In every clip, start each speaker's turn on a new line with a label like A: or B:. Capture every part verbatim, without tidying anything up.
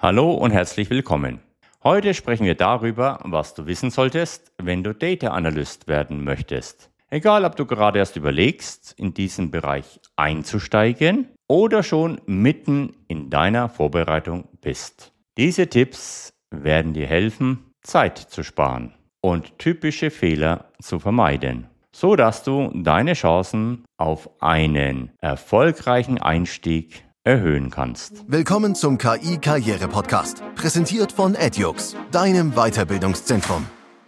A: Hallo und herzlich willkommen. Heute sprechen wir darüber, was du wissen solltest, wenn du Data Analyst werden möchtest. Egal, ob du gerade erst überlegst, in diesen Bereich einzusteigen oder schon mitten in deiner Vorbereitung bist. Diese Tipps werden dir helfen, Zeit zu sparen und typische Fehler zu vermeiden, so dass du deine Chancen auf einen erfolgreichen Einstieg erhöhen kannst.
B: Willkommen zum K I-Karriere-Podcast, präsentiert von Edux, deinem Weiterbildungszentrum.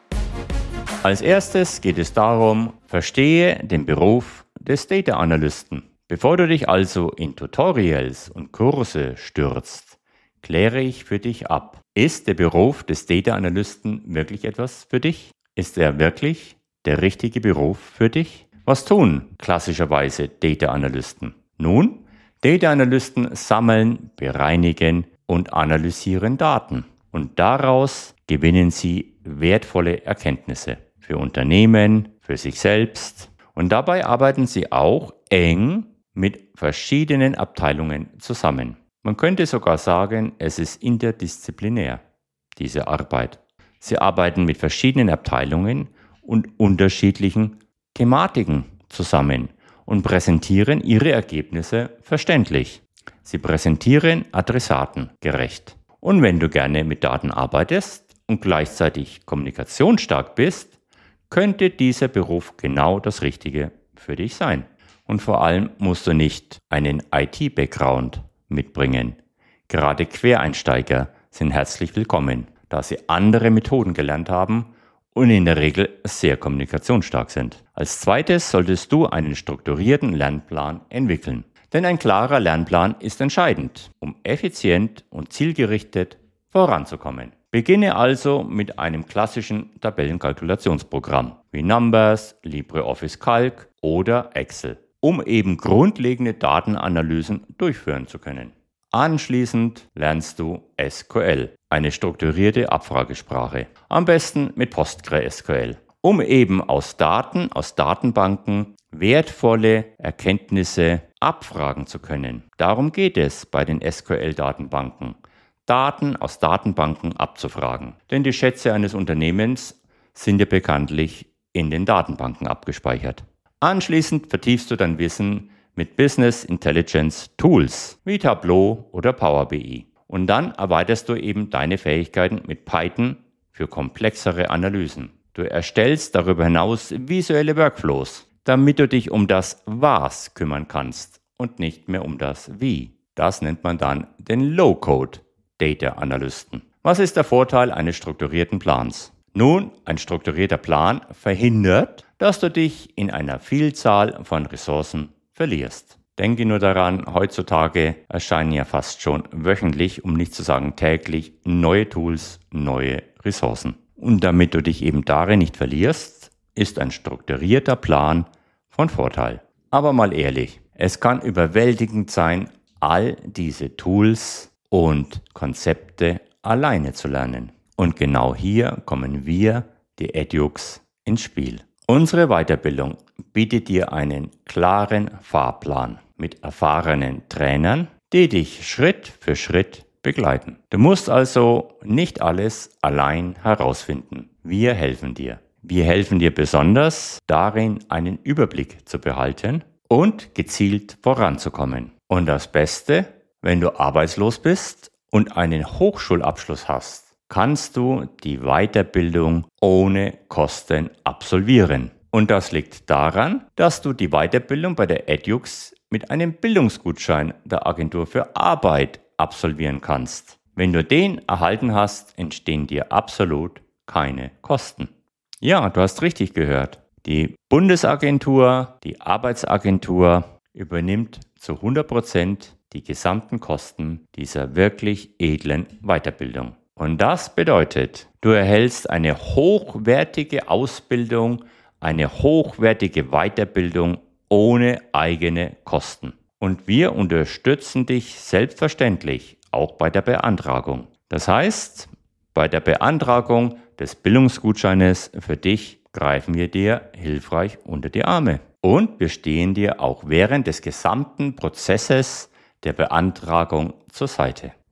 A: Als erstes geht es darum, verstehe den Beruf des Data Analysten. Bevor du dich also in Tutorials und Kurse stürzt, kläre ich für dich ab. Ist der Beruf des Data Analysten wirklich etwas für dich? Ist er wirklich der richtige Beruf für dich? Was tun klassischerweise Data Analysten? Nun, Data Analysten sammeln, bereinigen und analysieren Daten. Und daraus gewinnen sie wertvolle Erkenntnisse für Unternehmen, für sich selbst. Und dabei arbeiten sie auch eng mit verschiedenen Abteilungen zusammen. Man könnte sogar sagen, es ist interdisziplinär, diese Arbeit. Sie arbeiten mit verschiedenen Abteilungen und unterschiedlichen Thematiken zusammen und präsentieren ihre Ergebnisse verständlich. Sie präsentieren Adressaten gerecht. Und wenn du gerne mit Daten arbeitest und gleichzeitig kommunikationsstark bist, könnte dieser Beruf genau das Richtige für dich sein. Und vor allem musst du nicht einen I T-Background mitbringen. Gerade Quereinsteiger sind herzlich willkommen, da sie andere Methoden gelernt haben und in der Regel sehr kommunikationsstark sind. Als zweites solltest du einen strukturierten Lernplan entwickeln. Denn ein klarer Lernplan ist entscheidend, um effizient und zielgerichtet voranzukommen. Beginne also mit einem klassischen Tabellenkalkulationsprogramm wie Numbers, LibreOffice Calc oder Excel, um eben grundlegende Datenanalysen durchführen zu können. Anschließend lernst du S Q L, eine strukturierte Abfragesprache, am besten mit PostgreSQL, um eben aus Daten, aus Datenbanken wertvolle Erkenntnisse abfragen zu können. Darum geht es bei den S Q L-Datenbanken, Daten aus Datenbanken abzufragen. Denn die Schätze eines Unternehmens sind ja bekanntlich in den Datenbanken abgespeichert. Anschließend vertiefst du dein Wissen mit Business Intelligence Tools wie Tableau oder Power B I. Und dann erweiterst du eben deine Fähigkeiten mit Python für komplexere Analysen. Du erstellst darüber hinaus visuelle Workflows, damit du dich um das Was kümmern kannst und nicht mehr um das Wie. Das nennt man dann den Low-Code Data Analysten. Was ist der Vorteil eines strukturierten Plans? Nun, ein strukturierter Plan verhindert, dass du dich in einer Vielzahl von Ressourcen verlierst. Denke nur daran, heutzutage erscheinen ja fast schon wöchentlich, um nicht zu sagen täglich, neue Tools, neue Ressourcen. Und damit du dich eben darin nicht verlierst, ist ein strukturierter Plan von Vorteil. Aber mal ehrlich, es kann überwältigend sein, all diese Tools und Konzepte alleine zu lernen. Und genau hier kommen wir, die Edux, ins Spiel. Unsere Weiterbildung bietet dir einen klaren Fahrplan mit erfahrenen Trainern, die dich Schritt für Schritt begleiten. Du musst also nicht alles allein herausfinden. Wir helfen dir. Wir helfen dir besonders darin, einen Überblick zu behalten und gezielt voranzukommen. Und das Beste, wenn du arbeitslos bist und einen Hochschulabschluss hast, kannst du die Weiterbildung ohne Kosten absolvieren. Und das liegt daran, dass du die Weiterbildung bei der Edux mit einem Bildungsgutschein der Agentur für Arbeit absolvieren kannst. Wenn du den erhalten hast, entstehen dir absolut keine Kosten. Ja, du hast richtig gehört. Die Bundesagentur, die Arbeitsagentur übernimmt zu hundert Prozent die gesamten Kosten dieser wirklich edlen Weiterbildung. Und das bedeutet, du erhältst eine hochwertige Ausbildung, eine hochwertige Weiterbildung ohne eigene Kosten. Und wir unterstützen dich selbstverständlich auch bei der Beantragung. Das heißt, bei der Beantragung des Bildungsgutscheines für dich greifen wir dir hilfreich unter die Arme. Und wir stehen dir auch während des gesamten Prozesses der Beantragung zur Seite.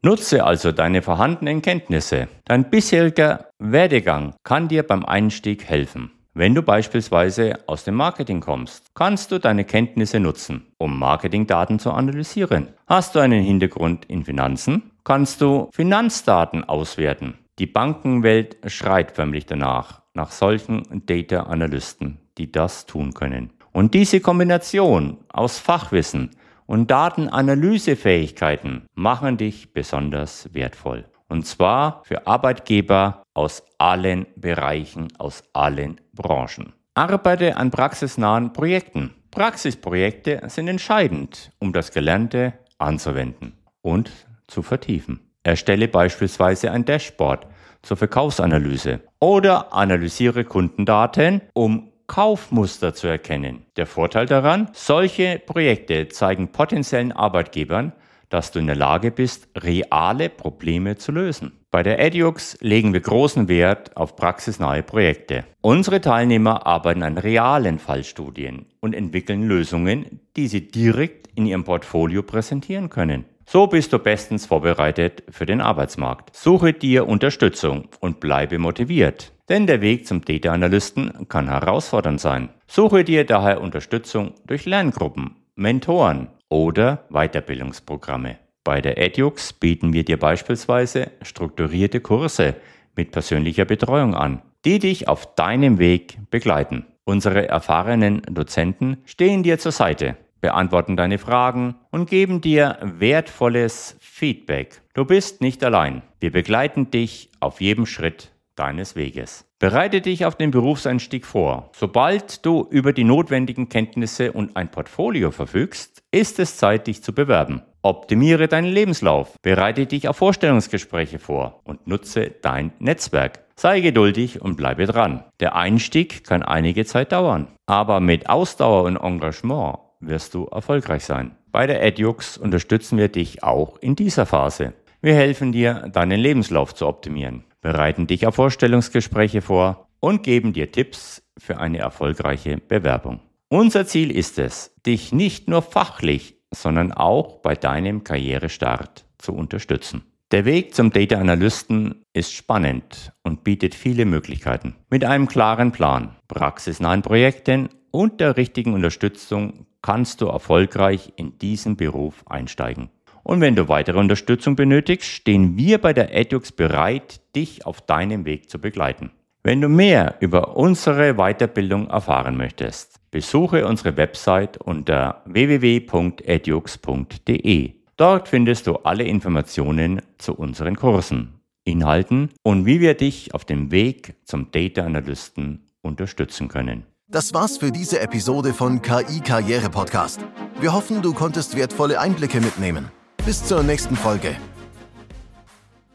A: Nutze also deine vorhandenen Kenntnisse. Dein bisheriger Werdegang kann dir beim Einstieg helfen. Wenn du beispielsweise aus dem Marketing kommst, kannst du deine Kenntnisse nutzen, um Marketingdaten zu analysieren. Hast du einen Hintergrund in Finanzen, kannst du Finanzdaten auswerten. Die Bankenwelt schreit förmlich danach, nach solchen Data Analysten, die das tun können. Und diese Kombination aus Fachwissen und Datenanalysefähigkeiten machen dich besonders wertvoll. Und zwar für Arbeitgeber aus allen Bereichen, aus allen Branchen. Arbeite an praxisnahen Projekten. Praxisprojekte sind entscheidend, um das Gelernte anzuwenden und zu vertiefen. Erstelle beispielsweise ein Dashboard zur Verkaufsanalyse oder analysiere Kundendaten, um Kaufmuster zu erkennen. Der Vorteil daran, solche Projekte zeigen potenziellen Arbeitgebern, dass du in der Lage bist, reale Probleme zu lösen. Bei der Edyux legen wir großen Wert auf praxisnahe Projekte. Unsere Teilnehmer arbeiten an realen Fallstudien und entwickeln Lösungen, die sie direkt in ihrem Portfolio präsentieren können. So bist du bestens vorbereitet für den Arbeitsmarkt. Suche dir Unterstützung und bleibe motiviert, denn der Weg zum Data Analysten kann herausfordernd sein. Suche dir daher Unterstützung durch Lerngruppen, Mentoren oder Weiterbildungsprogramme. Bei der Edyux bieten wir dir beispielsweise strukturierte Kurse mit persönlicher Betreuung an, die dich auf deinem Weg begleiten. Unsere erfahrenen Dozenten stehen dir zur Seite, beantworten deine Fragen und geben dir wertvolles Feedback. Du bist nicht allein. Wir begleiten dich auf jedem Schritt deines Weges. Bereite dich auf den Berufseinstieg vor. Sobald du über die notwendigen Kenntnisse und ein Portfolio verfügst, ist es Zeit, dich zu bewerben. Optimiere deinen Lebenslauf, bereite dich auf Vorstellungsgespräche vor und nutze dein Netzwerk. Sei geduldig und bleibe dran. Der Einstieg kann einige Zeit dauern, aber mit Ausdauer und Engagement wirst du erfolgreich sein. Bei der Edyux unterstützen wir dich auch in dieser Phase. Wir helfen dir, deinen Lebenslauf zu optimieren, bereiten dich auf Vorstellungsgespräche vor und geben dir Tipps für eine erfolgreiche Bewerbung. Unser Ziel ist es, dich nicht nur fachlich, sondern auch bei deinem Karrierestart zu unterstützen. Der Weg zum Data Analysten ist spannend und bietet viele Möglichkeiten. Mit einem klaren Plan, praxisnahen Projekten und der richtigen Unterstützung kannst du erfolgreich in diesen Beruf einsteigen. Und wenn du weitere Unterstützung benötigst, stehen wir bei der Edyux bereit, dich auf deinem Weg zu begleiten. Wenn du mehr über unsere Weiterbildung erfahren möchtest, besuche unsere Website unter w w w punkt edyux punkt d e. Dort findest du alle Informationen zu unseren Kursen, Inhalten und wie wir dich auf dem Weg zum Data Analysten unterstützen können.
B: Das war's für diese Episode von K I Karriere Podcast. Wir hoffen, du konntest wertvolle Einblicke mitnehmen. Bis zur nächsten Folge.